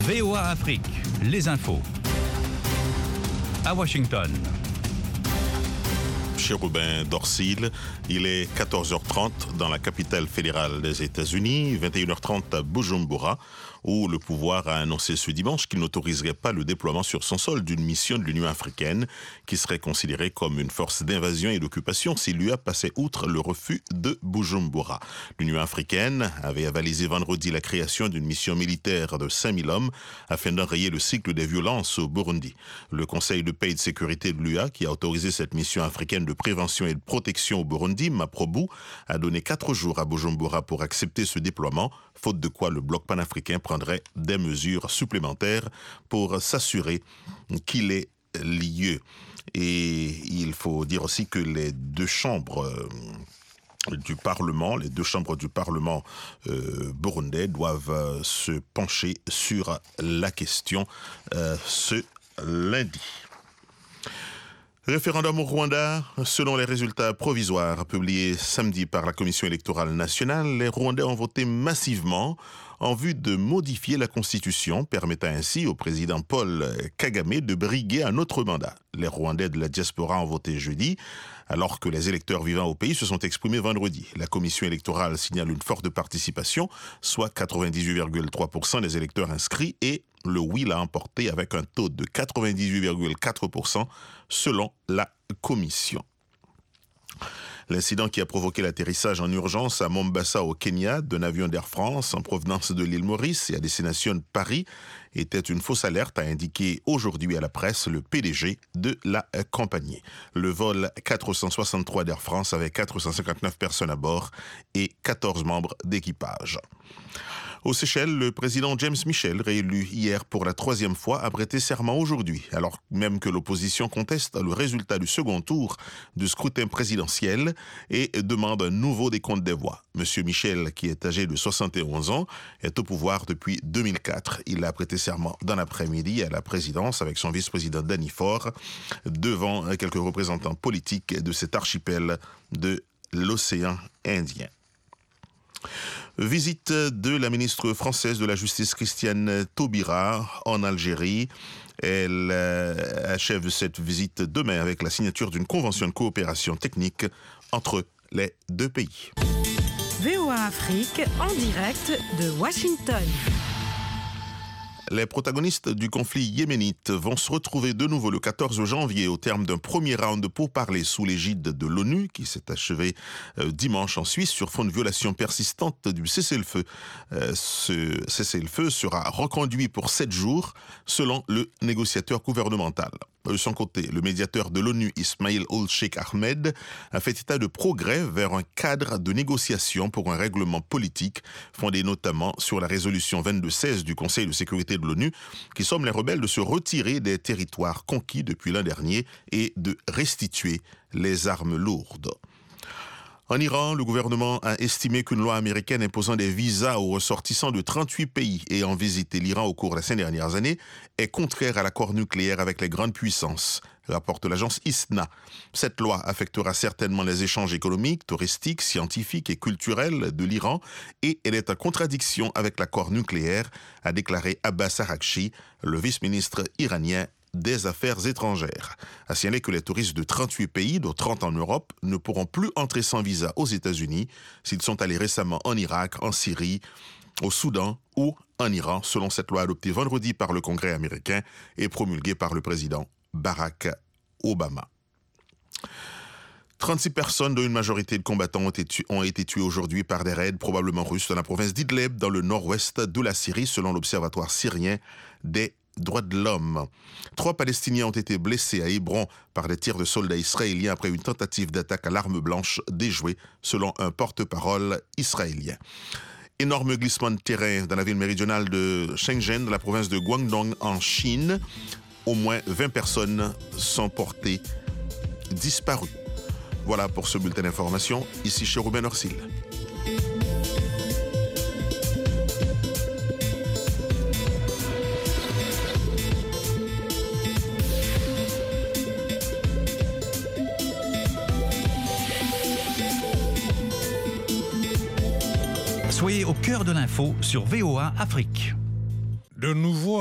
VOA Afrique, les infos. À Washington. Chérubin Dorsil, il est 14h30 dans la capitale fédérale des États-Unis, 21h30 à Bujumbura, où le pouvoir a annoncé ce dimanche qu'il n'autoriserait pas le déploiement sur son sol d'une mission de l'Union africaine qui serait considérée comme une force d'invasion et d'occupation si l'UA passait outre le refus de Bujumbura. L'Union africaine avait avalisé vendredi la création d'une mission militaire de 5000 hommes afin d'enrayer le cycle des violences au Burundi. Le Conseil de paix et de sécurité de l'UA, qui a autorisé cette mission africaine de prévention et de protection au Burundi, Maprobu, a donné 4 jours à Bujumbura pour accepter ce déploiement, faute de quoi le bloc panafricain prendrait des mesures supplémentaires pour s'assurer qu'il ait lieu. Et il faut dire aussi que les deux chambres du Parlement burundais doivent se pencher sur la question ce lundi. Référendum au Rwanda, selon les résultats provisoires publiés samedi par la Commission électorale nationale, les Rwandais ont voté massivement en vue de modifier la Constitution, permettant ainsi au président Paul Kagame de briguer un autre mandat. Les Rwandais de la diaspora ont voté jeudi, alors que les électeurs vivant au pays se sont exprimés vendredi. La Commission électorale signale une forte participation, soit 98,3% des électeurs inscrits, et le oui l'a emporté avec un taux de 98,4% selon la Commission. L'incident qui a provoqué l'atterrissage en urgence à Mombasa au Kenya d'un avion d'Air France en provenance de l'île Maurice et à destination de Paris était une fausse alerte, a indiqué aujourd'hui à la presse le PDG de la compagnie. Le vol 463 d'Air France avait 459 personnes à bord et 14 membres d'équipage. Aux Seychelles, le président James Michel, réélu hier pour la 3e fois, a prêté serment aujourd'hui, alors même que l'opposition conteste le résultat du second tour du scrutin présidentiel et demande un nouveau décompte des voix. Monsieur Michel, qui est âgé de 71 ans, est au pouvoir depuis 2004. Il a prêté serment dans l'après-midi à la présidence avec son vice-président Danny Faure, devant quelques représentants politiques de cet archipel de l'océan Indien. Visite de la ministre française de la Justice Christiane Taubira en Algérie. Elle achève cette visite demain avec la signature d'une convention de coopération technique entre les deux pays. VOA Afrique en direct de Washington. Les protagonistes du conflit yéménite vont se retrouver de nouveau le 14 janvier au terme d'un premier round de pourparlers sous l'égide de l'ONU qui s'est achevé dimanche en Suisse sur fond de violation persistante du cessez-le-feu. Ce cessez-le-feu sera reconduit pour 7 jours selon le négociateur gouvernemental. De son côté, le médiateur de l'ONU, Ismail Ould-Cheikh Ahmed, a fait état de progrès vers un cadre de négociation pour un règlement politique fondé notamment sur la résolution 2216 du Conseil de sécurité de l'ONU qui somme les rebelles de se retirer des territoires conquis depuis l'an dernier et de restituer les armes lourdes. En Iran, le gouvernement a estimé qu'une loi américaine imposant des visas aux ressortissants de 38 pays ayant visité l'Iran au cours des 5 dernières années est contraire à l'accord nucléaire avec les grandes puissances, rapporte l'agence ISNA. Cette loi affectera certainement les échanges économiques, touristiques, scientifiques et culturels de l'Iran et elle est en contradiction avec l'accord nucléaire, a déclaré Abbas Araghchi, le vice-ministre iranien des Affaires étrangères, a signalé que les touristes de 38 pays, dont 30 en Europe, ne pourront plus entrer sans visa aux États-Unis s'ils sont allés récemment en Irak, en Syrie, au Soudan ou en Iran, selon cette loi adoptée vendredi par le Congrès américain et promulguée par le président Barack Obama. 36 personnes, dont une majorité de combattants, ont été tués aujourd'hui par des raids probablement russes dans la province d'Idlib, dans le nord-ouest de la Syrie, selon l'Observatoire syrien des droits de l'homme. 3 Palestiniens ont été blessés à Hébron par des tirs de soldats israéliens après une tentative d'attaque à l'arme blanche déjouée, selon un porte-parole israélien. Énorme glissement de terrain dans la ville méridionale de Shenzhen, dans la province de Guangdong, en Chine. Au moins 20 personnes sont portées disparues. Voilà pour ce bulletin d'information. Ici Chérubin Dorsil. Soyez au cœur de l'info sur VOA Afrique. de nouveau